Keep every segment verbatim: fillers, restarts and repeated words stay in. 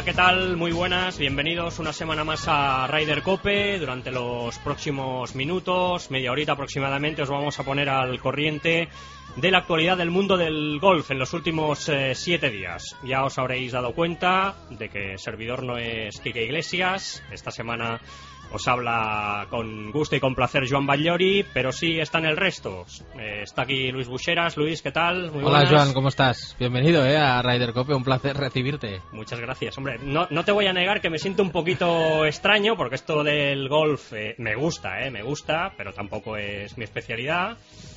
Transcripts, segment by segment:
Hola, ¿qué tal? Muy buenas, bienvenidos una semana más a Ryder Cope. Durante los próximos minutos, media horita aproximadamente, os vamos a poner al corriente de la actualidad del mundo del golf en los últimos eh, siete días. Ya os habréis dado cuenta de que servidor no es Quique Iglesias. Esta semana os habla con gusto y con placer Joan Batllori, pero sí están el resto. Eh, está aquí Luis Buxeras. Luis, ¿qué tal? Muy Hola, buenas. Joan, ¿cómo estás? Bienvenido eh, a Ryder Cope, un placer recibirte. Muchas gracias. Hombre, no, no te voy a negar que me siento un poquito extraño, porque esto del golf eh, me gusta, eh, me gusta, pero tampoco es mi especialidad.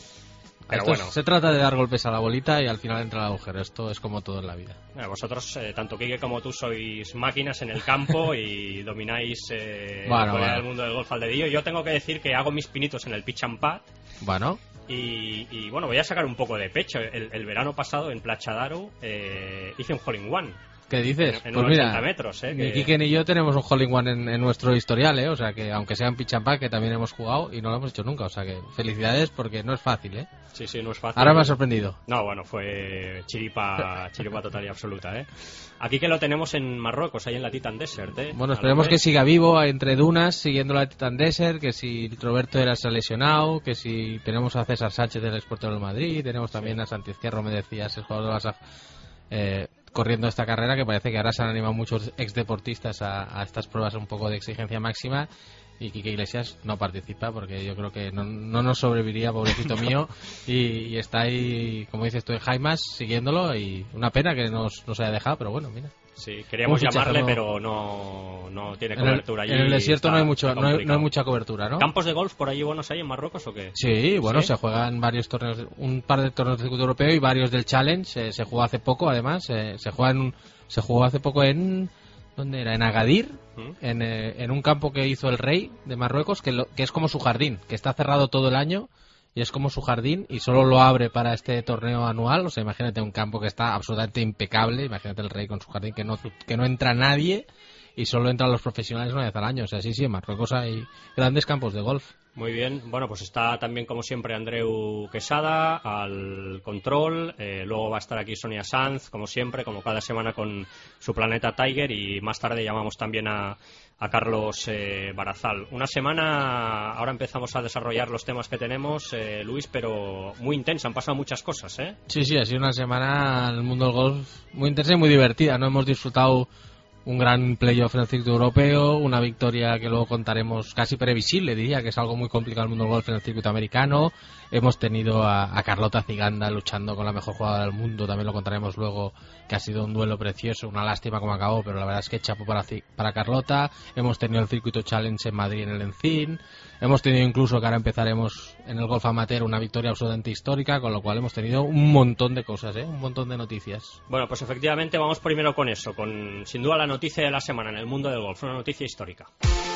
Pero Esto bueno, se trata de dar golpes a la bolita y al final entra el agujero. Esto es como todo en la vida. eh, vosotros, eh, tanto Quique como tú, sois máquinas en el campo y domináis eh, Bueno, bueno. bueno. el mundo del golf al dedillo. Yo tengo que decir que hago mis pinitos en el pitch and pad. Bueno, Y, y bueno, voy a sacar un poco de pecho. El, el verano pasado en Plachadaru eh, hice un hole in one. ¿qué dices? En, en pues unos mira, ochenta metros, eh, ni que... Quique ni yo tenemos un hole in one en, en nuestro historial, ¿eh? O sea que aunque sea en pitch and putt, que también hemos jugado y no lo hemos hecho nunca. O sea que felicidades porque no es fácil, ¿eh? Sí, sí, no es fácil. Ahora me ha sorprendido. No, bueno, fue chiripa, chiripa total y absoluta, ¿eh? Aquí que lo tenemos en Marruecos, ahí en la Titan Desert, ¿eh? Bueno, esperemos que siga vivo entre dunas, siguiendo la Titan Desert, que si Roberto era se ha lesionado, que si tenemos a César Sánchez del Sporting del Madrid, tenemos también Sí. a Santi Izquierdo, me decías, el jugador de la S A F, eh, corriendo esta carrera, que parece que ahora se han animado muchos exdeportistas a, a estas pruebas un poco de exigencia máxima. Y Quique Iglesias no participa porque yo creo que no, no nos sobreviviría, pobrecito mío, y, y está ahí, como dices tú, en Jaimas siguiéndolo, y una pena que nos, nos haya dejado, pero bueno, mira. Sí, queríamos Un fichaje llamarle, no- pero no, no tiene En el, cobertura allí. en el desierto está- no hay mucho está no hay, no hay complicado. mucha cobertura, ¿no? ¿Campos de golf por allí buenos hay en Marruecos o qué? Sí, bueno, ¿Sí? se juegan varios torneos, un par de torneos del circuito europeo y varios del Challenge. Eh, se jugó hace poco, además, eh, se juega en un- se jugó hace poco en ¿dónde era? En Agadir, ¿Mm? en, eh, en un campo que hizo el rey de Marruecos, que, lo- que es como su jardín, que está cerrado todo el año y es como su jardín y solo lo abre para este torneo anual. O sea, imagínate un campo que está absolutamente impecable, imagínate el rey con su jardín, que no, que no entra nadie y solo entran los profesionales una vez al año. O sea, sí, sí, en Marruecos hay grandes campos de golf. Muy bien, bueno, pues está también como siempre Andreu Quesada al control, eh, luego va a estar aquí Sonia Sanz, como siempre, como cada semana con su Planeta Tiger, y más tarde llamamos también a, a Carlos eh, Barazal. Una semana, ahora empezamos a desarrollar los temas que tenemos, eh, Luis, pero muy intensa, han pasado muchas cosas, ¿eh? Sí, sí, ha sido una semana en el mundo del golf muy intensa y muy divertida, ¿no? Hemos disfrutado un gran playoff en el circuito europeo, una victoria que luego contaremos casi previsible, diría, que es algo muy complicado en el mundo del golf en el circuito americano. Hemos tenido a, a Carlota Ciganda luchando con la mejor jugadora del mundo, también lo contaremos luego, que ha sido un duelo precioso, una lástima como acabó, pero la verdad es que chapo para, para Carlota. Hemos tenido el circuito Challenge en Madrid, en el Encín. Hemos tenido incluso, que ahora empezaremos en el golf amateur, una victoria absolutamente histórica, con lo cual hemos tenido un montón de cosas, ¿eh? Un montón de noticias. Bueno, pues efectivamente vamos primero con eso, con sin duda la noticia de la semana en el mundo del golf, una noticia histórica.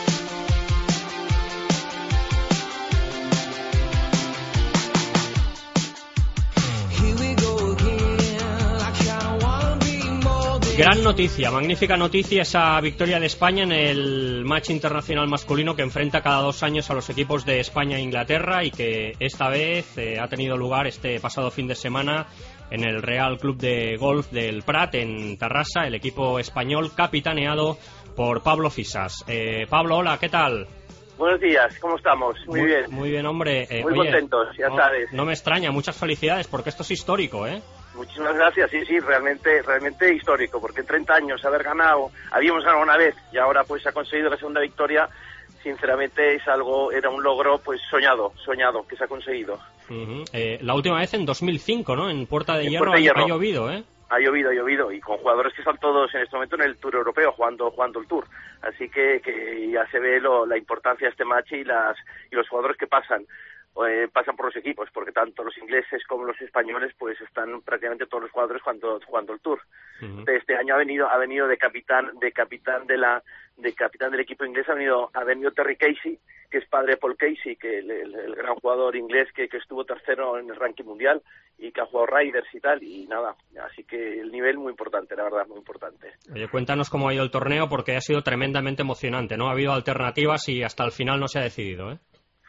Gran noticia, magnífica noticia, esa victoria de España en el match internacional masculino que enfrenta cada dos años a los equipos de España e Inglaterra, y que esta vez eh, ha tenido lugar este pasado fin de semana en el Real Club de Golf del Prat, en Tarrasa, el equipo español capitaneado por Pablo Fisas. Eh, Pablo, hola, ¿qué tal? Buenos días, ¿cómo estamos? Muy, muy bien. Muy bien, hombre. Eh, muy oye, contentos, ya no, sabes. No me extraña, muchas felicidades, porque esto es histórico, ¿eh? Muchísimas gracias, sí, sí, realmente realmente histórico, porque en treinta años haber ganado, habíamos ganado una vez y ahora pues se ha conseguido la segunda victoria. Sinceramente es algo, era un logro pues soñado, soñado, que se ha conseguido. Uh-huh. eh, la última vez en dos mil cinco, ¿no? En Puerta de En Hierro, Puerta de Hierro. Ha llovido, ¿eh? Ha llovido, ha llovido, y con jugadores que están todos en este momento en el Tour Europeo, jugando jugando el Tour. Así que, que ya se ve lo, la importancia de este match y las y los jugadores que pasan. Eh, pasan por los equipos, porque tanto los ingleses como los españoles pues están prácticamente todos los jugadores jugando, jugando el Tour. Uh-huh. Este año ha venido ha venido de capitán de capitán de la de capitán del equipo inglés ha venido ha venido Terry Casey, que es padre de Paul Casey, que el, el, el gran jugador inglés que, que estuvo tercero en el ranking mundial y que ha jugado Riders y tal, y nada, así que el nivel muy importante, la verdad, muy importante. Oye, cuéntanos cómo ha ido el torneo, porque ha sido tremendamente emocionante, ¿no? Ha habido alternativas y hasta el final no se ha decidido, ¿eh?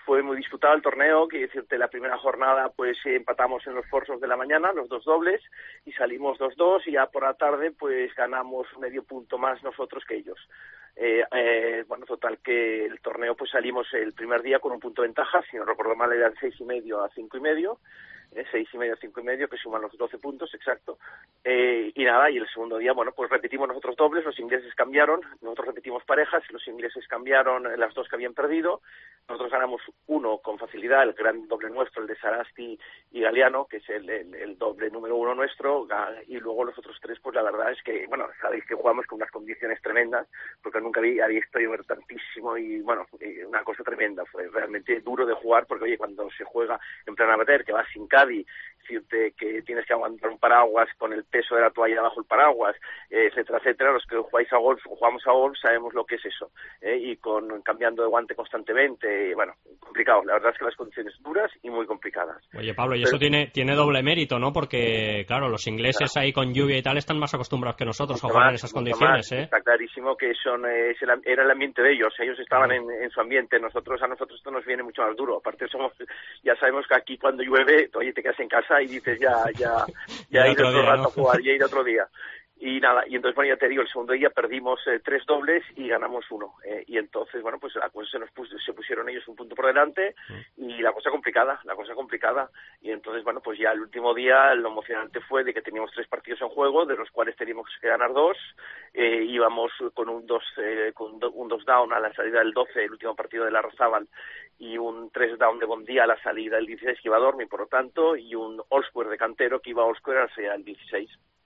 fue muy disputado el torneo, que decirte, la primera jornada pues empatamos en los forzos de la mañana, los dos dobles, y salimos dos dos, y ya por la tarde pues ganamos medio punto más nosotros que ellos. Eh, eh, bueno, total que el torneo pues salimos el primer día con un punto de ventaja, si no recuerdo mal eran seis y medio a cinco y medio, eh, seis y medio a cinco y medio, que suman los doce puntos, exacto. Eh, y nada, y el segundo día, bueno, pues repetimos nosotros dobles, los ingleses cambiaron, nosotros repetimos parejas, los ingleses cambiaron las dos que habían perdido, nosotros ganamos uno con facilidad, el gran doble nuestro, el de Sarasti y Galeano, que es el, el, el doble número uno nuestro, y luego los otros tres, pues la verdad es que, bueno, sabéis que jugamos con unas condiciones tremendas, porque nunca había, había visto llover tantísimo, y bueno, una cosa tremenda, fue realmente duro de jugar, porque oye, cuando se juega en plan amateur, que vas sin caddy, decirte que tienes que aguantar un paraguas con el peso de la toalla bajo el paraguas, eh, etcétera, etcétera, los que jugáis a golf o jugamos a golf sabemos lo que es eso, eh, y con cambiando de guante constantemente, bueno, complicado, la verdad es que las condiciones duras y muy complicadas. Oye, Pablo, y eso Pero, tiene tiene doble mérito, ¿no? Porque, claro, los ingleses claro. ahí con lluvia y tal están más acostumbrados que nosotros mucho a jugar más, en esas condiciones, más. ¿eh? Está clarísimo que son eh, es el, era el ambiente de ellos, ellos estaban en, en su ambiente, nosotros a nosotros esto nos viene mucho más duro, aparte somos, ya sabemos que aquí cuando llueve, oye, te quedas en casa y dices ya, ya, ya he ido otro rato, ¿no?, a jugar, ya he ido otro día. Y nada, y entonces, bueno, ya te digo, el segundo día perdimos eh, tres dobles y ganamos uno. Eh, y entonces, bueno, pues la cosa se nos puso, se pusieron ellos un punto por delante y la cosa complicada, la cosa complicada. Y entonces, bueno, pues ya el último día lo emocionante fue de que teníamos tres partidos en juego, de los cuales teníamos que ganar dos. Eh, íbamos con un dos, eh, con do, un dos down a la salida del doce, el último partido de la Larrazábal, y un tres down de Bondía a la salida del dieciséis que iba a dormir, por lo tanto, y un all-square de Cantero que iba a all-square a la salida del dieciséis.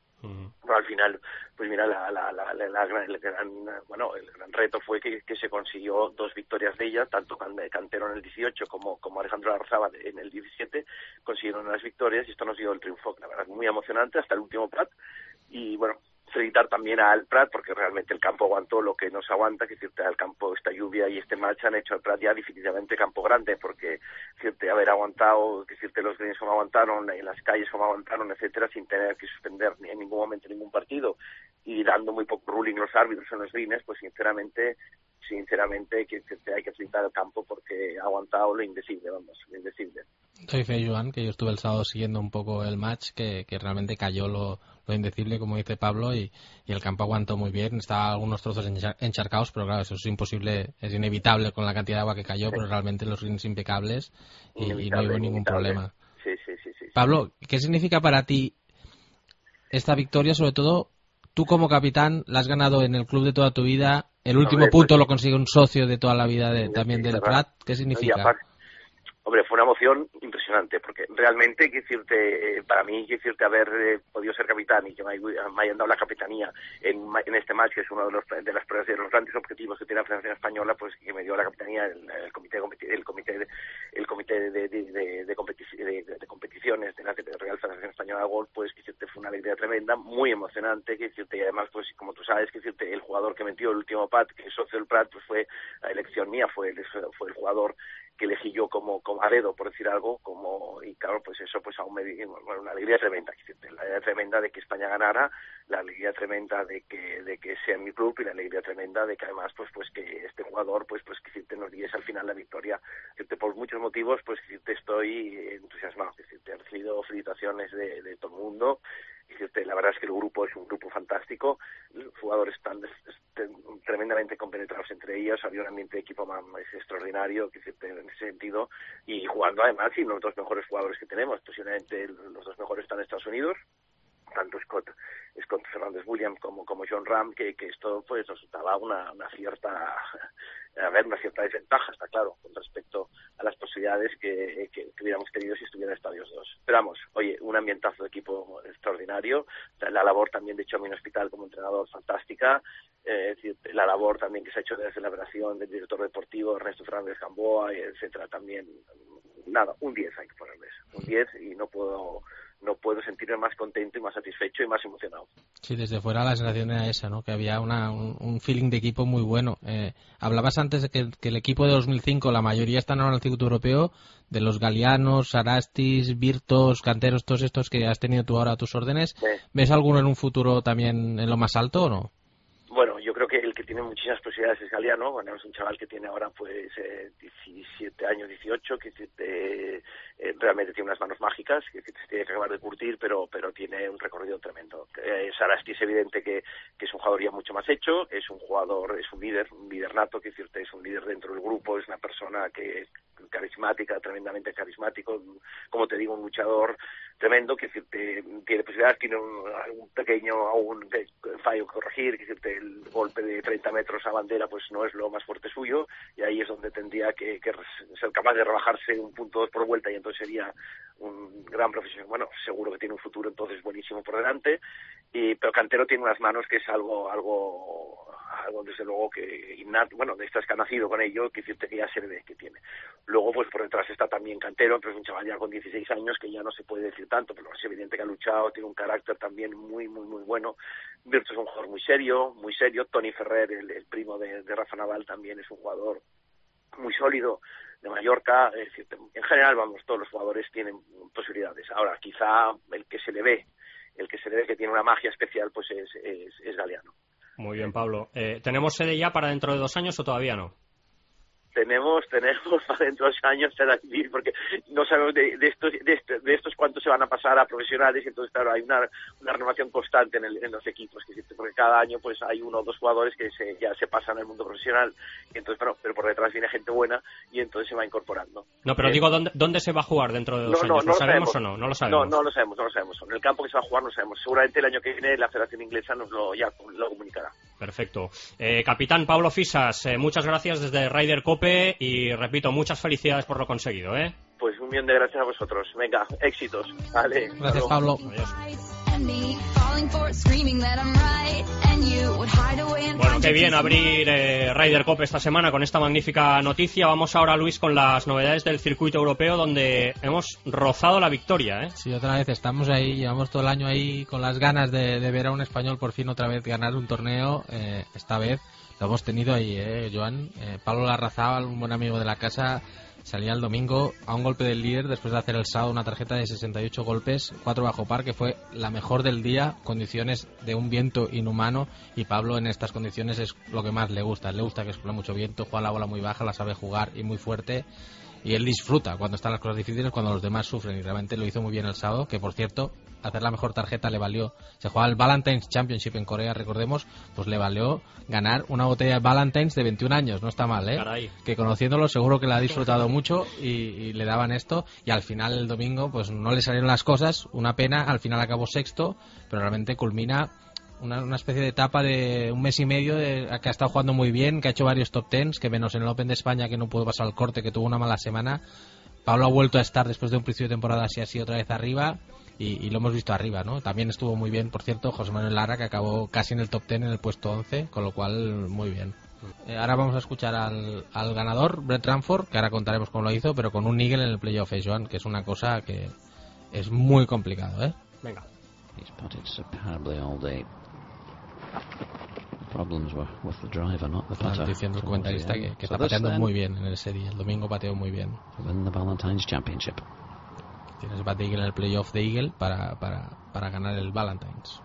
Pero al final, pues mira, la, la, la, la, la, gran, el gran, bueno, el gran reto fue que, que se consiguió dos victorias de ella, tanto Cantero en el dieciocho como, como Alejandro Larrazábal en el diecisiete, consiguieron las victorias y esto nos dio el triunfo, la verdad, muy emocionante hasta el último Prat. Y bueno, felicitar también al Prat porque realmente el campo aguantó lo que nos aguanta, que decirte, al campo esta lluvia y este match han hecho al Prat ya definitivamente campo grande, porque decirte, haber aguantado, que decirte, los greens como aguantaron, en las calles como aguantaron, etcétera, sin tener que suspender ni en ningún momento ningún partido y dando muy poco ruling los árbitros en los greens, pues sinceramente sinceramente que, que hay que felicitar al campo porque ha aguantado lo indecible, vamos, lo indecible. Soy fe, Joan, que yo estuve el sábado siguiendo un poco el match, que, que realmente cayó lo, lo indecible, como dice Pablo, y, y el campo aguantó muy bien. Estaba algunos trozos encharcados, pero claro, eso es imposible, es inevitable con la cantidad de agua que cayó, sí. Pero realmente los greens impecables y, y no hubo ningún problema. Sí, sí, sí, sí, Pablo, ¿qué significa para ti esta victoria? Sobre todo, tú como capitán la has ganado en el club de toda tu vida, el último hombre, punto pues, lo consigue un socio de toda la vida de, también del Prat. ¿Qué significa? Aparte, hombre, fue una emoción impresionante, porque realmente, quiero decirte, eh, para mí, quiero decirte, haber eh, podido ser capitán y que me, me hayan dado la capitanía en, en este match, que es uno de los de las pruebas de los grandes objetivos que tiene la Federación Española, pues que me dio la capitanía el, el comité el comité de, el comité de, de, de, de, competi de, de competiciones de la Real Federación Española de Golf, pues que decirte, fue una alegría tremenda, muy emocionante, que decirte, y además, pues como tú sabes, que decirte, el jugador que metió el último pat, que es socio del Prat, pues fue la elección mía, fue el, fue el jugador que elegí yo como, como a dedo, por decir algo, como y claro, pues eso pues aún me dio bueno, una alegría tremenda, la alegría tremenda de que España ganara, la alegría tremenda de que de que sea en mi club y la alegría tremenda de que además pues pues que este jugador pues pues que te nos diese al final la victoria, que por muchos motivos pues que te estoy entusiasmado, que te he recibido felicitaciones de, de todo el mundo. Y la verdad es que el grupo es un grupo fantástico, los jugadores están tremendamente compenetrados entre ellos, había un ambiente de equipo más, más extraordinario que en ese sentido, y jugando además y los dos mejores jugadores que tenemos, posiblemente los dos mejores están en Estados Unidos, tanto Scott Scott Fernández Williams como como John Ram, que, que esto pues resultaba una, una cierta a ver, una cierta desventaja, está claro, con respecto a las posibilidades que, que, que hubiéramos tenido si estuvieran estadios dos. Pero vamos, oye, un ambientazo de equipo extraordinario, la labor también de Chomin Hospital como entrenador fantástica, eh, es decir, la labor también que se ha hecho desde la operación del director deportivo Ernesto Fernández Gamboa, etcétera, también, nada, un diez hay que ponerles, un diez y no puedo no puedo sentirme más contento y más satisfecho y más emocionado. Sí, desde fuera la sensación era esa, ¿no? Que había una, un, un feeling de equipo muy bueno. Eh, hablabas antes de que, que el equipo de dos mil cinco, la mayoría están ahora en el circuito europeo, de los Galianos, Sarastis, Virtos, Canteros, todos estos que has tenido tú ahora a tus órdenes. Sí. ¿Ves alguno en un futuro también en lo más alto o no? Bueno, yo creo que el que tiene muchísimas posibilidades, es Galiano. Bueno, es un chaval que tiene ahora pues eh, diecisiete años, dieciocho, que eh, eh, realmente tiene unas manos mágicas, que, que se tiene que acabar de curtir, pero pero tiene un recorrido tremendo. Eh, Sarasti es evidente que, que es un jugador ya mucho más hecho, es un jugador, es un líder, un líder nato, que decirte, es un líder dentro del grupo, es una persona que carismática, tremendamente carismático, como te digo, un luchador tremendo, que decirte, tiene posibilidades, tiene un, un pequeño aún fallo que corregir, que decirte, el golpe de treinta metros a bandera pues no es lo más fuerte suyo, y ahí es donde tendría que, que ser capaz de rebajarse un punto dos por vuelta, y entonces sería un gran profesional. Bueno, seguro que tiene un futuro entonces buenísimo por delante, y, pero Cantero tiene unas manos que es algo algo algo desde luego que innato, bueno, de estas que ha nacido con ello, que decirte que ya se ve que tiene. Luego pues por detrás está también Cantero, pero es un chaval ya con dieciséis años que ya no se puede decir tanto, pero es evidente que ha luchado, tiene un carácter también muy muy muy bueno. Virtus es un jugador muy serio, muy serio. Tony Ferrer, el, el primo de, de Rafa Nadal, también es un jugador muy sólido, de Mallorca. Es decir, en general, vamos, todos los jugadores tienen posibilidades. Ahora, quizá el que se le ve, el que se le ve que tiene una magia especial, pues es, es, es Galiano. Muy bien, Pablo. Eh, ¿Tenemos sede ya para dentro de dos años o todavía no? Tenemos, tenemos para dentro de dos años será difícil porque no sabemos de, de estos de, este, de estos cuántos se van a pasar a profesionales, y entonces claro hay una, una renovación constante en, el, en los equipos, que porque cada año pues hay uno o dos jugadores que se, ya se pasan al mundo profesional, y entonces pero, pero por detrás viene gente buena y entonces se va incorporando. No, pero eh, digo, ¿dónde, ¿dónde se va a jugar dentro de dos no, años? No, no ¿Lo sabemos, sabemos o no? No lo sabemos. No, no lo sabemos, no lo sabemos. En el campo que se va a jugar no lo sabemos. Seguramente el año que viene la Federación Inglesa nos lo ya lo comunicará. Perfecto. Eh, capitán Pablo Fisas, eh, muchas gracias desde Ryder Cope y repito, muchas felicidades por lo conseguido, ¿eh? Pues un millón de gracias a vosotros. Venga, éxitos. Vale. Gracias, Pablo. Adiós. Bueno, qué bien abrir eh, Ryder Cope esta semana con esta magnífica noticia. Vamos ahora, Luis, con las novedades del circuito europeo, donde hemos rozado la victoria, ¿eh? Sí, otra vez estamos ahí, llevamos todo el año ahí con las ganas de, de ver a un español por fin otra vez ganar un torneo. Eh, esta vez lo hemos tenido ahí, ¿eh, Joan? Eh, Pablo Larrazábal, un buen amigo de la casa, salía el domingo a un golpe del líder después de hacer el sábado una tarjeta de sesenta y ocho golpes, cuatro bajo par, que fue la mejor del día, condiciones de un viento inhumano, y Pablo en estas condiciones es lo que más le gusta, le gusta que escuela mucho viento, juega la bola muy baja, la sabe jugar y muy fuerte, y él disfruta cuando están las cosas difíciles, cuando los demás sufren, y realmente lo hizo muy bien el sábado, que por cierto, hacer la mejor tarjeta le valió, se jugaba el Valentine's Championship en Corea, recordemos, pues le valió ganar una botella de Valentine's de veintiún años, no está mal, ¿eh? Caray. Que conociéndolo seguro que la ha disfrutado mucho y, y le daban esto, y al final el domingo pues no le salieron las cosas, una pena, al final acabó sexto, pero realmente culmina una, una especie de etapa de un mes y medio de, que ha estado jugando muy bien, que ha hecho varios top tens, que menos en el Open de España, que no pudo pasar al corte, que tuvo una mala semana. Pablo ha vuelto a estar después de un principio de temporada así así otra vez arriba, y, y lo hemos visto arriba, ¿no? También estuvo muy bien, por cierto, José Manuel Lara, que acabó casi en el top ten, en el puesto once, con lo cual muy bien. Eh, ahora vamos a escuchar al, al ganador, Brett Ranford, que ahora contaremos cómo lo hizo, pero con un eagle en el playoff, eh, Joan, que es una cosa que es muy complicado, ¿eh? Venga. He's putted superbly all day. Problems were with the driver, not the putter. Diciendo el comentarista que, que está pateando muy bien en el serie. El domingo pateó muy bien. Win the Valentine's Championship. Tienes bat de Eagle en el playoff de Eagle para, para, para ganar el Valentine's.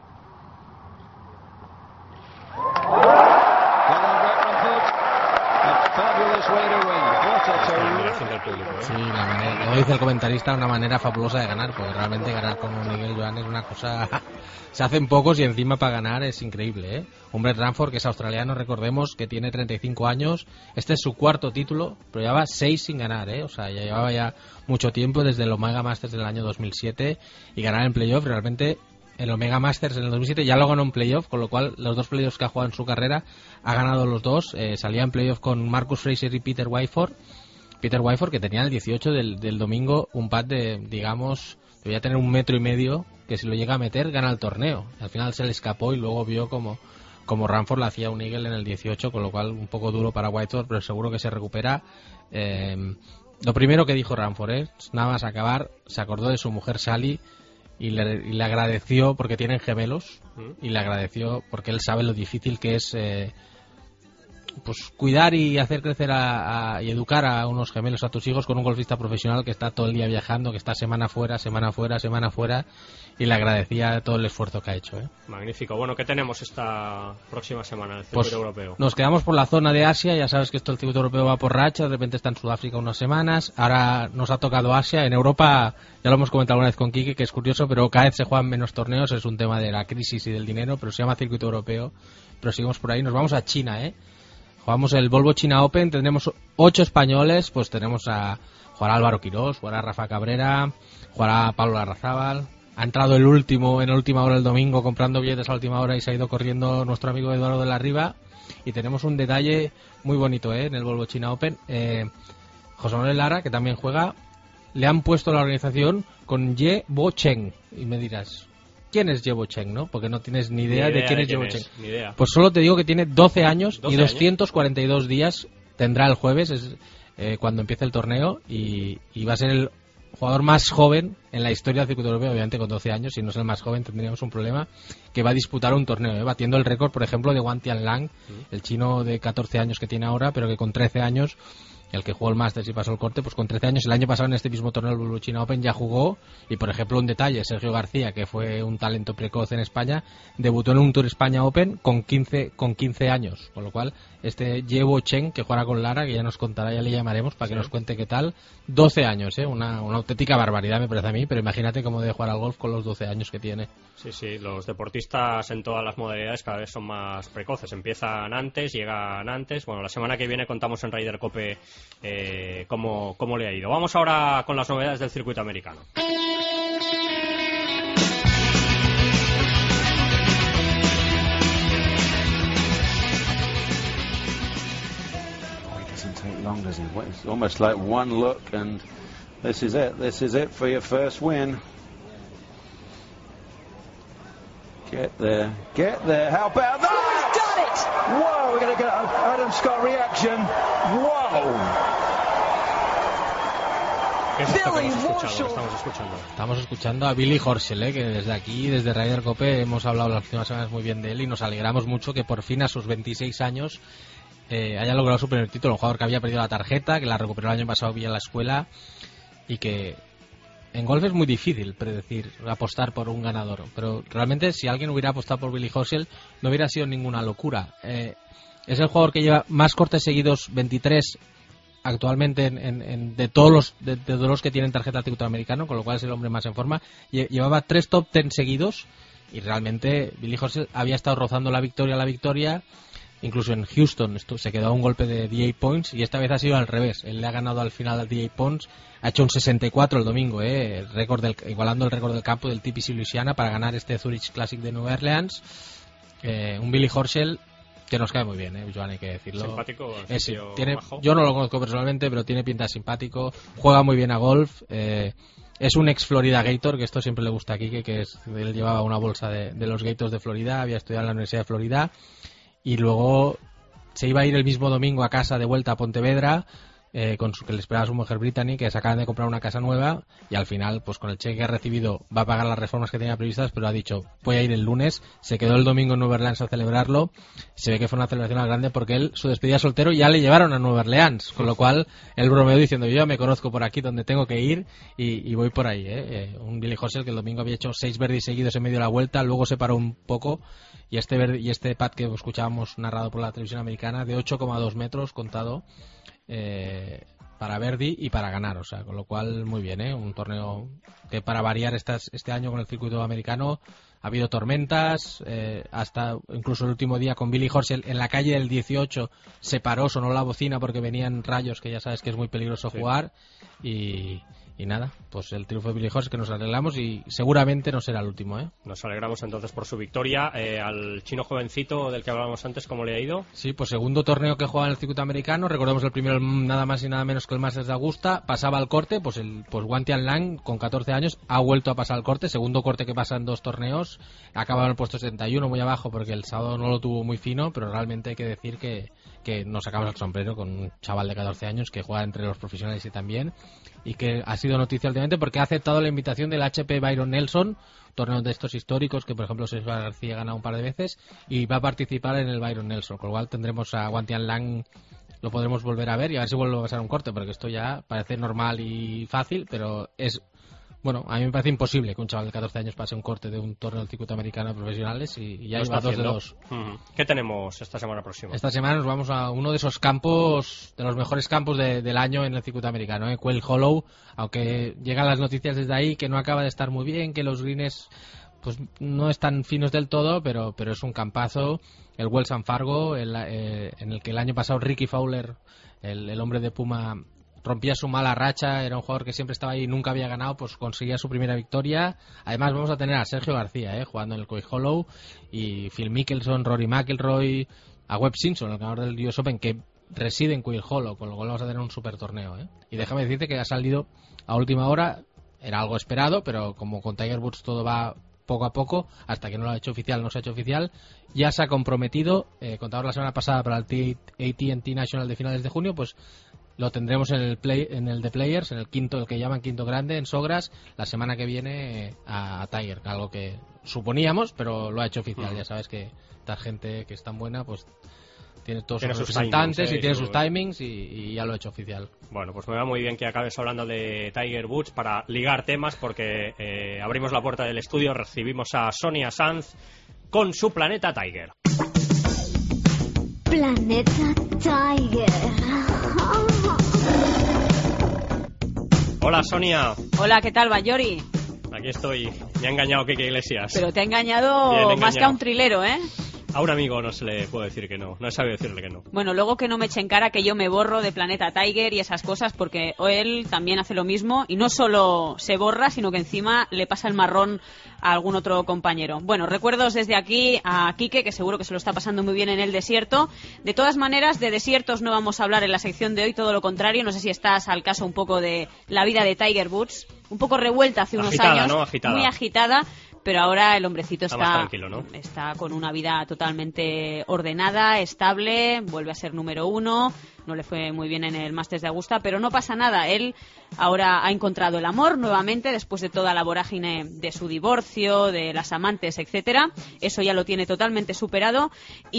Sí, la manera, como dice el comentarista, una manera fabulosa de ganar, porque realmente ganar con un Miguel Joan es una cosa... Se hacen pocos y encima para ganar es increíble, ¿eh? Un Brett Ranford, que es australiano, recordemos que tiene treinta y cinco años, este es su cuarto título, pero lleva seis sin ganar, ¿eh? O sea, ya llevaba ya mucho tiempo desde el Omega Masters del año dos mil siete, y ganar en playoff realmente... El Omega Masters en el dos mil siete ya lo ganó en playoff, con lo cual los dos playoffs que ha jugado en su carrera ha ganado los dos. Eh, salía en playoff con Marcus Fraser y Peter Wyford. Peter Wyford, que tenía el dieciocho del, del domingo un pad de, digamos, debía tener un metro y medio, que si lo llega a meter gana el torneo. Al final se le escapó y luego vio como, como Ranford le hacía un eagle en el dieciocho, con lo cual un poco duro para Wyford, pero seguro que se recupera. Eh, lo primero que dijo Ranford, ¿eh? Nada más acabar, se acordó de su mujer Sally, Y le, y le agradeció porque tienen gemelos, y le agradeció porque él sabe lo difícil que es eh, pues cuidar y hacer crecer a, a, y educar a unos gemelos, a tus hijos, con un golfista profesional que está todo el día viajando, que está semana fuera, semana fuera, semana fuera, y le agradecía todo el esfuerzo que ha hecho, ¿eh? Magnífico. Bueno, ¿qué tenemos esta próxima semana en el circuito Pues europeo? nos quedamos por la zona de Asia. Ya sabes que esto el circuito europeo va por racha. De repente está en Sudáfrica unas semanas, ahora nos ha tocado Asia. En Europa ya lo hemos comentado alguna vez con Quique, que es curioso, pero cada vez se juegan menos torneos. Es un tema de la crisis y del dinero, pero se llama circuito europeo. Pero seguimos por ahí. Nos vamos a China, ¿eh? Jugamos el Volvo China Open. Tendremos ocho españoles. Pues tenemos a jugará Álvaro Quirós, jugará Rafa Cabrera, jugará Pablo Larrazábal. Ha entrado el último en la última hora el domingo comprando billetes a la última hora y se ha ido corriendo nuestro amigo Eduardo de la Riva. Y tenemos un detalle muy bonito, ¿eh? En el Volvo China Open. Eh, José Manuel Lara, que también juega, le han puesto la organización con Ye Bo Cheng. Y me dirás, ¿quién es Ye Bo Cheng, no? Porque no tienes ni idea, Ni idea de quién de es Ye quién Bo es, Cheng. ni idea. Pues solo te digo que tiene doce años doce y doscientos cuarenta y dos días tendrá el jueves, es eh, cuando empiece el torneo, y, y va a ser el jugador más joven en la historia del circuito europeo, obviamente con doce años. Si no es el más joven tendríamos un problema, que va a disputar un torneo, ¿eh? Batiendo el récord, por ejemplo, de Wang Tianlang, mm. el chino de catorce años que tiene ahora, pero que con trece años, el que jugó el Masters y pasó el corte, pues con trece años, el año pasado en este mismo torneo, el Volvo China Open, ya jugó. Y por ejemplo, un detalle, Sergio García, que fue un talento precoz en España, debutó en un Tour España Open con quince, con quince años, con lo cual este Ye Bo Cheng, que juega con Lara, que ya nos contará, ya le llamaremos para que sí. nos cuente qué tal, doce años, ¿eh? una, una auténtica barbaridad me parece a mí, pero imagínate cómo debe jugar al golf con los doce años que tiene. Sí, sí, los deportistas en todas las modalidades cada vez son más precoces, empiezan antes, llegan antes. Bueno, la semana que viene contamos en Ryder Cope eh, cómo, cómo le ha ido. Vamos ahora con las novedades del circuito americano. Long, does he? It's almost like one look and this is it. This is it for your first win. Get there. Get there. How about that? He's done it! Whoa, we're going to get an Adam Scott reaction. Whoa! ¿Qué es esto que hemos escuchado? Estamos escuchando. Estamos escuchando a Billy Horschel, ¿eh? Que desde aquí, desde Ryder Cope, hemos hablado las últimas semanas muy bien de él y nos alegramos mucho que por fin a sus veintiséis años Eh, haya logrado su primer título. Un jugador que había perdido la tarjeta, que la recuperó el año pasado vía la escuela, y que en golf es muy difícil predecir, apostar por un ganador, pero realmente si alguien hubiera apostado por Billy Horschel no hubiera sido ninguna locura. Eh, es el jugador que lleva más cortes seguidos, veintitrés actualmente en, en, en, de todos los de, de todos los que tienen tarjeta de circuito americano, con lo cual es el hombre más en forma. Llevaba tres top ten seguidos y realmente Billy Horschel había estado rozando la victoria la victoria. Incluso en Houston esto, se quedó a un golpe de D A points y esta vez ha sido al revés. Él le ha ganado al final al D A points, ha hecho un sesenta y cuatro el domingo, eh, el récord del, igualando el récord del campo del T P C Louisiana para ganar este Zurich Classic de Nueva Orleans. Eh, un Billy Horschel que nos cae muy bien, eh, Joan, hay que decirlo. Simpático, es, tiene, yo no lo conozco personalmente, pero tiene pinta simpático, juega muy bien a golf. Eh, es un ex Florida Gator, que esto siempre le gusta a Quique, que es, él llevaba una bolsa de, de los Gators de Florida, había estudiado en la Universidad de Florida. Y luego se iba a ir el mismo domingo a casa de vuelta a Pontevedra, eh, con su, que le esperaba a su mujer Brittany, que se acaban de comprar una casa nueva, y al final, pues con el cheque que ha recibido, va a pagar las reformas que tenía previstas, pero ha dicho, voy a ir el lunes. Se quedó el domingo en Nueva Orleans a celebrarlo. Se ve que fue una celebración grande porque él, su despedida soltero, ya le llevaron a Nueva Orleans, con lo cual él bromeó diciendo, yo ya me conozco por aquí donde tengo que ir y, y voy por ahí. ¿eh? Eh, un Billy Horschel que el domingo había hecho seis birdies seguidos en medio de la vuelta, luego se paró un poco. Y este verde, y este pad que escuchábamos narrado por la televisión americana de ocho coma dos metros contado eh, para Verdi y para ganar, o sea, con lo cual muy bien, ¿eh? Un torneo que para variar estas, este año con el circuito americano ha habido tormentas, eh, hasta incluso el último día con Billy Horschel en la calle del dieciocho se paró, sonó la bocina porque venían rayos, que ya sabes que es muy peligroso sí. jugar y... Y nada, pues el triunfo de Billy Horschel, que nos alegramos y seguramente no será el último, ¿eh? Nos alegramos entonces por su victoria. Eh, al chino jovencito del que hablábamos antes, ¿cómo le ha ido? Sí, pues segundo torneo que juega en el circuito americano. Recordemos el primero nada más y nada menos que el Masters de Augusta. Pasaba al corte, pues el pues Wang Tianlang con catorce años ha vuelto a pasar al corte. Segundo corte que pasa en dos torneos. Ha acabado en el puesto setenta y uno, muy abajo porque el sábado no lo tuvo muy fino, pero realmente hay que decir que, que nos sacamos el sombrero con un chaval de catorce años que juega entre los profesionales y también. Y que ha sido noticia últimamente porque ha aceptado la invitación del H P Byron Nelson, torneo de estos históricos que por ejemplo Sergio García ha ganado un par de veces, y va a participar en el Byron Nelson, con lo cual tendremos a Wang Tianlang, lo podremos volver a ver y a ver si vuelve a pasar un corte, porque esto ya parece normal y fácil, pero es Bueno, a mí me parece imposible que un chaval de catorce años pase un corte de un torneo del circuito americano de profesionales y, y ya Lo lleva está dos de haciendo. dos. Uh-huh. ¿Qué tenemos esta semana próxima? Esta semana nos vamos a uno de esos campos, de los mejores campos de, del año en el circuito americano, ¿eh? Quail Hollow, aunque llegan las noticias desde ahí que no acaba de estar muy bien, que los greens pues no están finos del todo, pero, pero es un campazo. El Wells and Fargo, el, eh, en el que el año pasado Ricky Fowler, el, el hombre de Puma, rompía su mala racha, era un jugador que siempre estaba ahí y nunca había ganado, pues conseguía su primera victoria. Además vamos a tener a Sergio García eh, jugando en el Quail Hollow, y Phil Mickelson, Rory McIlroy, a Webb Simpson, el ganador del U S Open, que reside en Quail Hollow, con lo cual vamos a tener un super torneo. ¿eh? Y déjame decirte que ha salido a última hora, era algo esperado, pero como con Tiger Woods todo va poco a poco, hasta que no lo ha hecho oficial, no se ha hecho oficial, ya se ha comprometido, eh, contamos la semana pasada para el A T and T National de finales de junio, pues lo tendremos en el play, en el de Players, en el quinto, el que llaman quinto grande, en Sogras, la semana que viene eh, a, a Tiger, algo que suponíamos, pero lo ha hecho oficial. Mm. Ya sabes que esta gente que es tan buena, pues tiene todos tiene sus sus representantes timings, eh, y tiene su... sus timings y, y ya lo ha hecho oficial. Bueno, pues me va muy bien que acabes hablando de Tiger Woods para ligar temas, porque eh, abrimos la puerta del estudio, recibimos a Sonia Sanz con su Planeta Tiger. Planeta Tiger. Hola, Sonia. Hola, ¿qué tal, Bayori? Aquí estoy. Me ha engañado Kike Iglesias. Pero te ha engañado Bien, más engañado. que a un trilero, ¿eh? A un amigo no se le puede decir que no. No he sabido decirle que no. Bueno, luego que no me echen cara que yo me borro de Planeta Tiger y esas cosas, porque él también hace lo mismo y no solo se borra, sino que encima le pasa el marrón a algún otro compañero. Bueno, recuerdos desde aquí a Quique, que seguro que se lo está pasando muy bien en el desierto. De todas maneras, de desiertos no vamos a hablar en la sección de hoy, todo lo contrario. No sé si estás al caso un poco de la vida de Tiger Woods, un poco revuelta hace unos agitada, años, ¿no? Agitada. muy agitada. Pero ahora el hombrecito está, está, más tranquilo, ¿no? está con una vida totalmente ordenada, estable, vuelve a ser número uno, no le fue muy bien en el Masters de Augusta, pero no pasa nada, él ahora ha encontrado el amor nuevamente después de toda la vorágine de su divorcio, de las amantes, etcétera. Eso ya lo tiene totalmente superado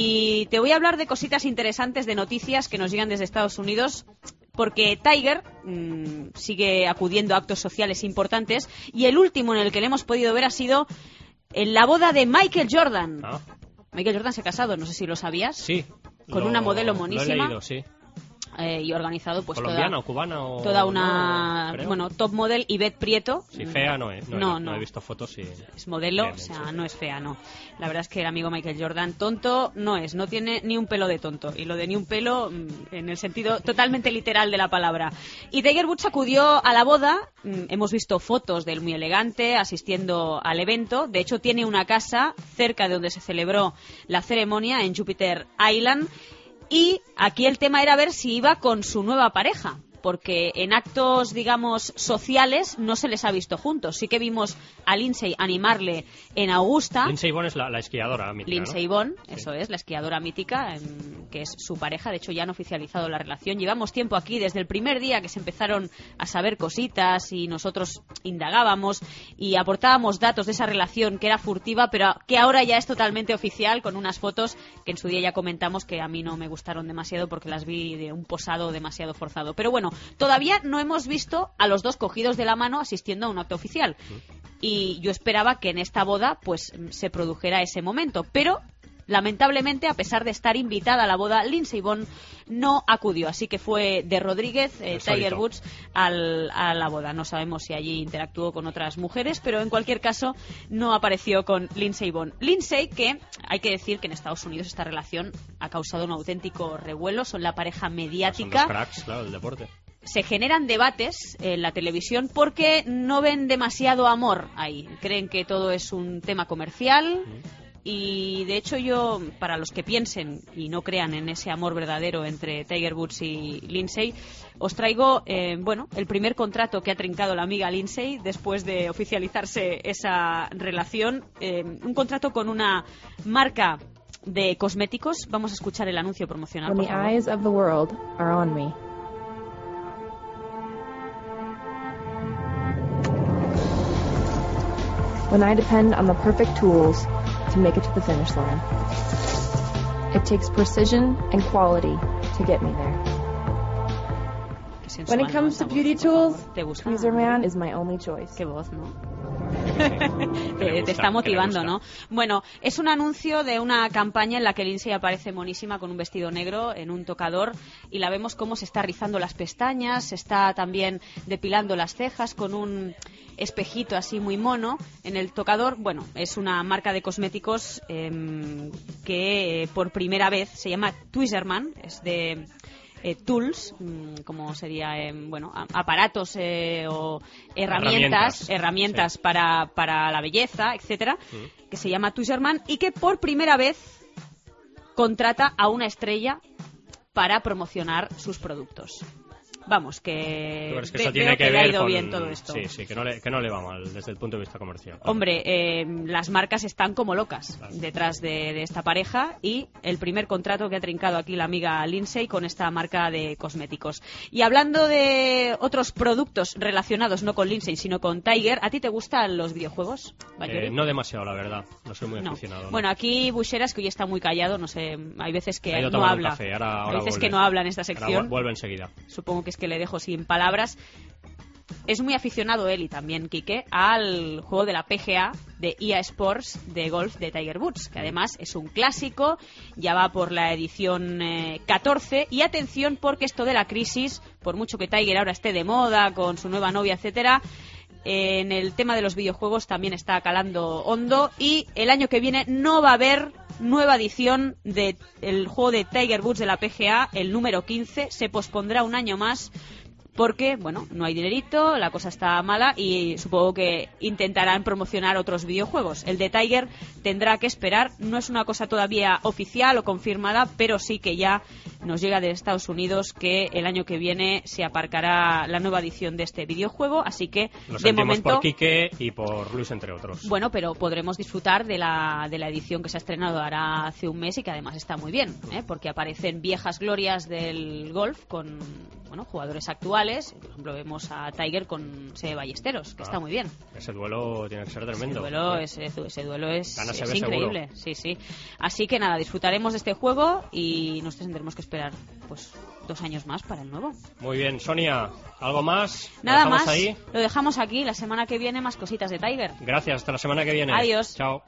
y te voy a hablar de cositas interesantes, de noticias que nos llegan desde Estados Unidos, porque Tiger mmm, sigue acudiendo a actos sociales importantes y el último en el que le hemos podido ver ha sido en la boda de Michael Jordan. Ah. Michael Jordan se ha casado, no sé si lo sabías. Sí. Con lo, una modelo monísima. Lo he leído, sí. Eh, y organizado pues colombiana toda, o cubana o toda una no, bueno top model, Ivette Prieto. Sí, fea no es, no, no, no, no. he visto fotos y es modelo, bien, o sea, sí. no es fea, no. La verdad es que el amigo Michael Jordan tonto no es, no tiene ni un pelo de tonto, y lo de ni un pelo en el sentido totalmente literal de la palabra. Y Tiger Woods acudió a la boda, hemos visto fotos de él muy elegante asistiendo al evento, de hecho tiene una casa cerca de donde se celebró la ceremonia en Jupiter Island. Y aquí el tema era ver si iba con su nueva pareja, porque en actos, digamos, sociales no se les ha visto juntos. Sí que vimos a Lindsay animarle en Augusta. Lindsay Vonn es la, la esquiadora mítica, Lindsay ¿no? Vonn, Sí. eso es, la esquiadora mítica, em, que es su pareja. De hecho, ya han oficializado la relación. Llevamos tiempo aquí, desde el primer día que se empezaron a saber cositas y nosotros indagábamos y aportábamos datos de esa relación que era furtiva, pero que ahora ya es totalmente oficial, con unas fotos que en su día ya comentamos que a mí no me gustaron demasiado porque las vi de un posado demasiado forzado. Pero bueno, todavía no hemos visto a los dos cogidos de la mano asistiendo a un acto oficial. Y yo esperaba que en esta boda pues se produjera ese momento, pero lamentablemente, a pesar de estar invitada a la boda, Lindsay Vonn no acudió, así que fue de Rodríguez, eh, Tiger Woods, al, a la boda. No sabemos si allí interactuó con otras mujeres, pero en cualquier caso no apareció con Lindsay Vonn. Lindsay, que hay que decir que en Estados Unidos esta relación ha causado un auténtico revuelo, son la pareja mediática. Son los cracks, claro, del deporte. Se generan debates en la televisión porque no ven demasiado amor ahí. Creen que todo es un tema comercial. Y de hecho yo, para los que piensen y no crean en ese amor verdadero entre Tiger Woods y Lindsay, os traigo eh, bueno, el primer contrato que ha trincado la amiga Lindsay después de oficializarse esa relación, eh, un contrato con una marca de cosméticos. Vamos a escuchar el anuncio promocional, por When the favor. eyes of the world are on me, when I depend on the perfect tools to make it to the finish line. It takes precision and quality to get me there. Que sensual. When it ¿no? comes Esa to voz, beauty por favor. tools, ¿Te gusta? Tweezerman is my only choice. Qué voz, ¿no? Que te, le te gusta, está motivando, que le ¿no? Bueno, es un anuncio de una campaña en la que Lindsay aparece monísima con un vestido negro en un tocador y la vemos cómo se está rizando las pestañas, se está también depilando las cejas con un espejito así muy mono en el tocador. Bueno, es una marca de cosméticos eh, que eh, por primera vez se llama Tweezerman, es de... Eh, tools, mmm, como sería, eh, bueno, a- aparatos eh, o herramientas, Herramientas, herramientas sí. para, para la belleza, etcétera, Mm. que se llama Tweezerman y que por primera vez contrata a una estrella para promocionar sus productos. Vamos, que, ¿Tú crees que ve- eso tiene veo que, que le ha ver ido con... bien todo esto. Sí, sí, que no, le, que no le va mal desde el punto de vista comercial. Hombre, eh, las marcas están como locas Claro. detrás de, de esta pareja y el primer contrato que ha trincado aquí la amiga Lindsay con esta marca de cosméticos. Y hablando de otros productos relacionados no con Lindsay sino con Tiger, ¿a ti te gustan los videojuegos, Bayori? Eh, no demasiado, la verdad. No soy muy No. aficionado. ¿no? Bueno, aquí Buxeras, que hoy está muy callado, no sé, hay veces que Ha ido a no tomar un habla. café, ahora- ahora hay veces vuelve. que no habla en esta Ahora sección. vu- vuelve enseguida. Supongo que es que le dejo sin palabras. Es muy aficionado él y también Quique al juego de la P G A de E A Sports de golf de Tiger Woods, que además es un clásico, ya va por la edición eh, catorce. Y atención, porque esto de la crisis, por mucho que Tiger ahora esté de moda con su nueva novia, etcétera, eh, en el tema de los videojuegos también está calando hondo y el año que viene no va a haber nueva edición del juego de Tiger Woods de la P G A, el número quince, se pospondrá un año más porque, bueno, no hay dinerito, la cosa está mala y supongo que intentarán promocionar otros videojuegos. El de Tiger tendrá que esperar, no es una cosa todavía oficial o confirmada, pero sí que ya nos llega de Estados Unidos que el año que viene se aparcará la nueva edición de este videojuego, así que Lo de sentimos momento... por Quique y por Luis, entre otros. Bueno, pero podremos disfrutar de la, de la edición que se ha estrenado ahora hace un mes y que además está muy bien, ¿eh? Porque aparecen viejas glorias del golf con, bueno, jugadores actuales. Por ejemplo, vemos a Tiger con Seve Ballesteros, que Ah. está muy bien. Ese duelo tiene que ser tremendo. Ese duelo, ¿eh? ese, ese duelo es, Gana es Seve increíble, sí, sí. Así que nada, disfrutaremos de este juego y nosotros tendremos que esperar pues dos años más para el nuevo. Muy bien, Sonia, ¿algo más? ¿Lo Nada dejamos más, ahí? lo dejamos aquí. La semana que viene más cositas de Tiger. Gracias, hasta la semana que viene. Adiós. Chao.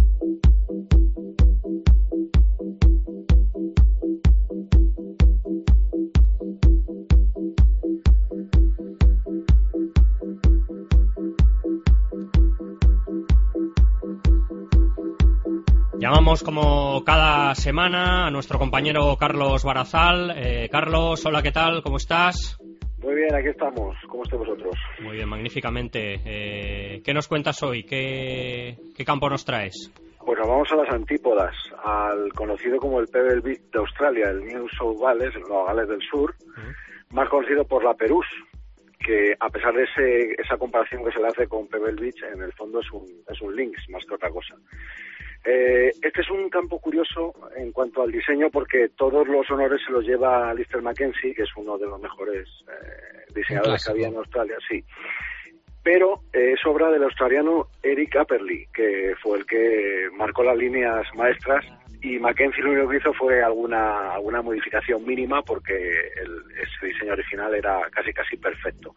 Llamamos como cada semana a nuestro compañero Carlos Barazal. Eh, Carlos, hola, ¿qué tal? ¿Cómo estás? Muy bien, aquí estamos. ¿Cómo estáis vosotros? Muy bien, magníficamente. Eh, ¿Qué nos cuentas hoy? ¿Qué, qué campo nos traes? Bueno, vamos a las antípodas, al conocido como el Pebble Beach de Australia, el New South Wales, el Nueva Gales del Sur, uh-huh. más conocido por la Perús, que a pesar de ese, esa comparación que se le hace con Pebble Beach, en el fondo es un, es un links más que otra cosa. Eh, este es un campo curioso en cuanto al diseño porque todos los honores se los lleva Alister Mackenzie, que es uno de los mejores eh, diseñadores que había en Australia, sí. Pero eh, es obra del australiano Eric Apperley, que fue el que marcó las líneas maestras, y Mackenzie lo único que hizo fue alguna alguna modificación mínima porque el, ese diseño original era casi casi perfecto.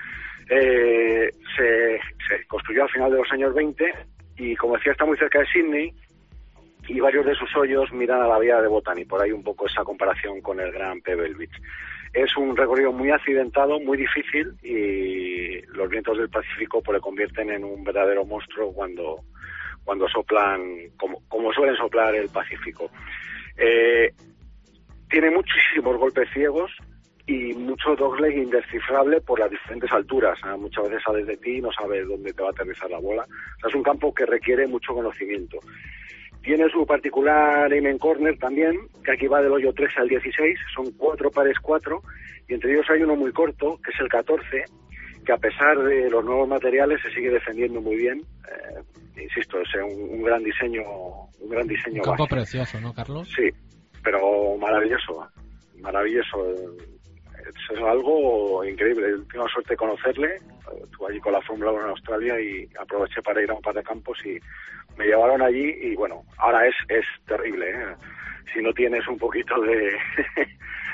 Eh, se, se construyó al final de los años veinte y, como decía, está muy cerca de Sydney y varios de sus hoyos miran a la vía de Botany, por ahí un poco esa comparación con el gran Pebble Beach. Es un recorrido muy accidentado, muy difícil, y los vientos del Pacífico pues le convierten en un verdadero monstruo cuando, cuando soplan, como, como suelen soplar el Pacífico. Eh, tiene muchísimos golpes ciegos y mucho dogleg indescifrable por las diferentes alturas. ¿eh? Muchas veces sales de ti y no sabes dónde te va a aterrizar la bola. O sea, es un campo que requiere mucho conocimiento. Tiene su particular aim and corner también, que aquí va del hoyo trece al dieciséis, son cuatro pares cuatro, y entre ellos hay uno muy corto, que es el catorce, que a pesar de los nuevos materiales se sigue defendiendo muy bien. Eh, insisto, es un, un gran diseño, un gran diseño Un campo base. precioso, ¿no, Carlos? Sí, pero maravilloso, maravilloso. Es algo increíble. Tengo la suerte de conocerle. Estuve allí con la Fórmula uno en Australia y aproveché para ir a un par de campos y me llevaron allí y bueno, ahora es es terrible, ¿eh? Si no tienes un poquito de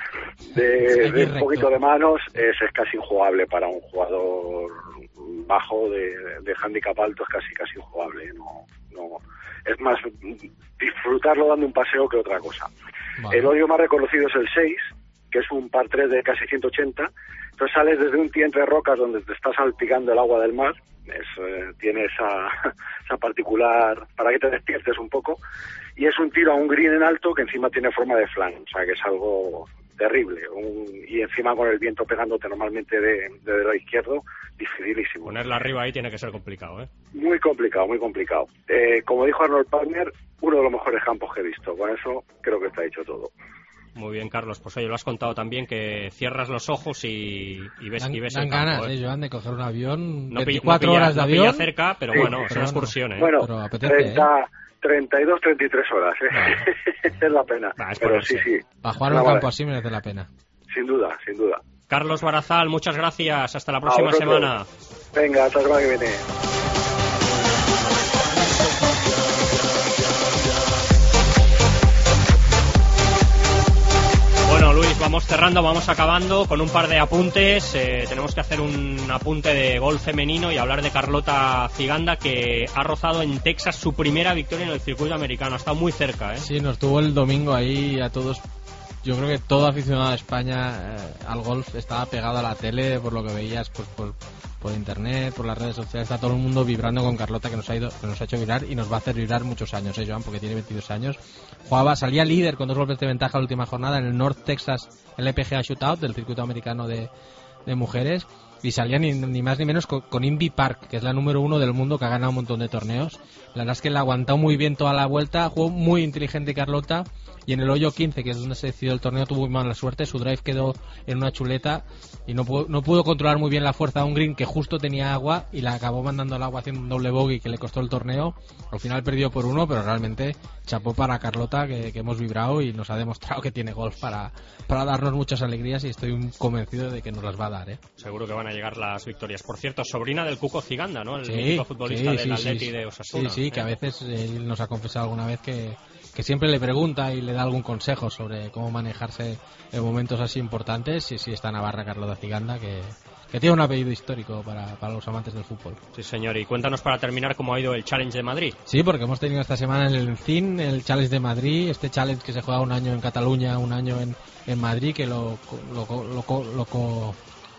de, de un poquito de manos, es, es casi injugable para un jugador bajo de, de handicap alto, es casi casi injugable. No, no, es más disfrutarlo dando un paseo que otra cosa. Vale. El hoyo más reconocido es el seis, que es un par tres de casi ciento ochenta. Entonces sales desde un tee entre rocas donde te está salpicando el agua del mar. Es, eh, tiene esa, esa particular, para que te despiertes un poco, y es un tiro a un green en alto que encima tiene forma de flan, o sea que es algo terrible, un, y encima con el viento pegándote normalmente de, de lado izquierdo, dificilísimo. Ponerla arriba ahí tiene que ser complicado, ¿eh? Muy complicado, muy complicado. Eh, como dijo Arnold Palmer, uno de los mejores campos que he visto, con eso creo que está dicho todo. Muy bien, Carlos. Pues oye, lo has contado también, que cierras los ojos y, y ves, dan, y ves dan el campo, ganas, ¿eh? eh, Joan, de coger un avión, no veinticuatro no pilla, horas de no avión. Pilla cerca, pero sí, bueno, pero es una excursión, ¿eh? Bueno, pero apetece, treinta, ¿eh? treinta y dos, treinta y tres horas, ¿eh? Vale. Es la pena. Va, es pero ponerse. sí, sí. Para jugar un campo así merece la pena. Sin duda, sin duda. Carlos Barazal, muchas gracias. Hasta la próxima semana. Venga, hasta la semana que viene. Bueno, Luis, vamos cerrando, vamos acabando con un par de apuntes. Eh, tenemos que hacer un apunte de golf femenino y hablar de Carlota Ciganda, que ha rozado en Texas su primera victoria en el circuito americano. Ha estado muy cerca, ¿eh? Sí, nos tuvo el domingo ahí a todos. Yo creo que todo aficionado de España eh, al golf estaba pegado a la tele, por lo que veías pues, por, por internet, por las redes sociales. Está todo el mundo vibrando con Carlota, que nos ha ido, que nos ha hecho vibrar y nos va a hacer vibrar muchos años, ¿eh, Joan? Porque tiene veintidós años. Jugaba, salía líder con dos golpes de ventaja la última jornada en el North Texas L P G A Shootout del circuito americano de, de mujeres, y salía ni, ni más ni menos con, con Invi Park, que es la número uno del mundo, que ha ganado un montón de torneos. La verdad es que la ha aguantado muy bien toda la vuelta, jugó muy inteligente Carlota, y en el hoyo quince, que es donde se decidió el torneo, tuvo muy mala suerte. Su drive quedó en una chuleta y no pudo, no pudo controlar muy bien la fuerza de un green que justo tenía agua, y la acabó mandando al agua haciendo un doble bogey que le costó el torneo. Al final perdió por uno, pero realmente chapó para Carlota, que, que hemos vibrado y nos ha demostrado que tiene golf para, para darnos muchas alegrías, y estoy convencido de que nos las va a dar, ¿eh? Seguro que van a llegar las victorias. Por cierto, sobrina del Cuco Ciganda, ¿no? El sí, mítico futbolista sí, del sí, Atleti sí, de Osasuna. Sí, sí, que a veces él nos ha confesado alguna vez que, que siempre le pregunta y le da algún consejo sobre cómo manejarse en momentos así importantes. Y sí, está Navarra Carlota Ciganda, que, que tiene un apellido histórico para, para los amantes del fútbol. Sí, señor. Y cuéntanos para terminar cómo ha ido el Challenge de Madrid. Sí, porque hemos tenido esta semana en el Encín el Challenge de Madrid, este Challenge que se juega un año en Cataluña, un año en, en Madrid, que lo, lo, lo, lo, lo, lo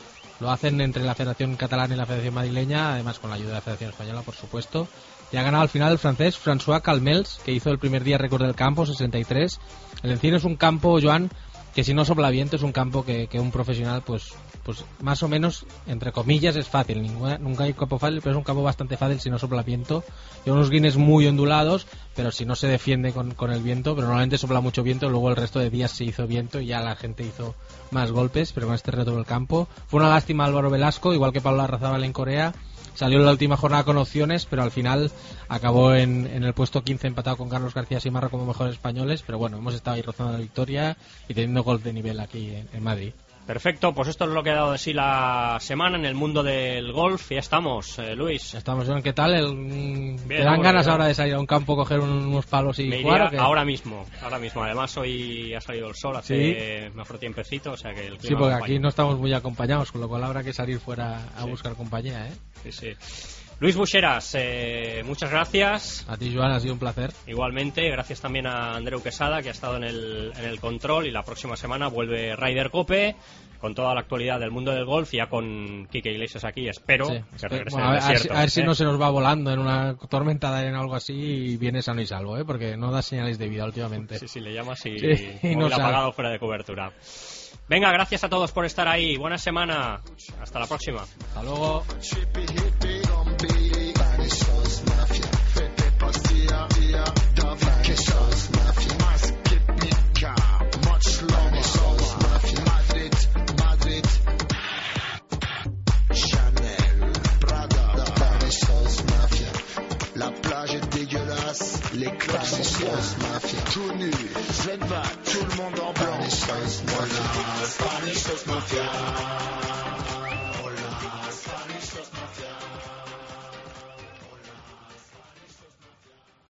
Lo hacen entre la Federación Catalana y la Federación Madrileña, además con la ayuda de la Federación Española, por supuesto. Y ha ganado al final el francés François Calmels, que hizo el primer día récord del campo, sesenta y tres. El Encino es un campo, Joan, que si no sopla viento es un campo que, que un profesional, pues pues más o menos, entre comillas, es fácil. Ninguna, nunca hay campo fácil, pero es un campo bastante fácil si no sopla viento. Tiene unos greens muy ondulados, pero si no se defiende con, con el viento, pero normalmente sopla mucho viento. Luego el resto de días se hizo viento y ya la gente hizo más golpes, pero con este reto del campo. Fue una lástima Álvaro Velasco, igual que Pablo Arrazábal en Corea. Salió en la última jornada con opciones, pero al final acabó en, en el puesto quince, empatado con Carlos García Simarra como mejores españoles. Pero bueno, hemos estado ahí rozando la victoria y teniendo golf de nivel aquí en, en Madrid. Perfecto, pues esto es lo que ha dado de sí la semana en el mundo del golf. Ya estamos, eh, Luis. Ya estamos, John. ¿Qué tal? El, Bien, ¿Te dan hombre, ganas bien. ahora de salir a un campo, coger unos palos y Me jugar? iría ¿o qué? ahora mismo, ahora mismo. Además hoy ha salido el sol hace mejor tiempecito, o sea que el clima Sí, porque acompaña. aquí no estamos muy acompañados, con lo cual habrá que salir fuera a Sí. buscar compañía, ¿eh? Sí, sí. Luis Buxeras, eh, muchas gracias. A ti, Joan, ha sido un placer. Igualmente, gracias también a Andreu Quesada, que ha estado en el, en el control, y la próxima semana vuelve Ryder Cope con toda la actualidad del mundo del golf, ya con Quique Iglesias aquí, espero Sí, que espero- regrese bueno, a, del ver, a ver si- desierto, a ver si ¿eh? no se nos va volando en una tormenta de arena o algo así y viene sano y salvo, ¿eh? Porque no da señales de vida últimamente. Sí, sí, le llamas y, Sí, y no móvil sale. apagado fuera de cobertura. Venga, gracias a todos por estar ahí. Buena semana. Hasta la próxima. Hasta luego. La plage est dégueulasse, les clubs sont sales, tout nu, jeune va, tout le monde en blanc. Spanish Sauce Mafia.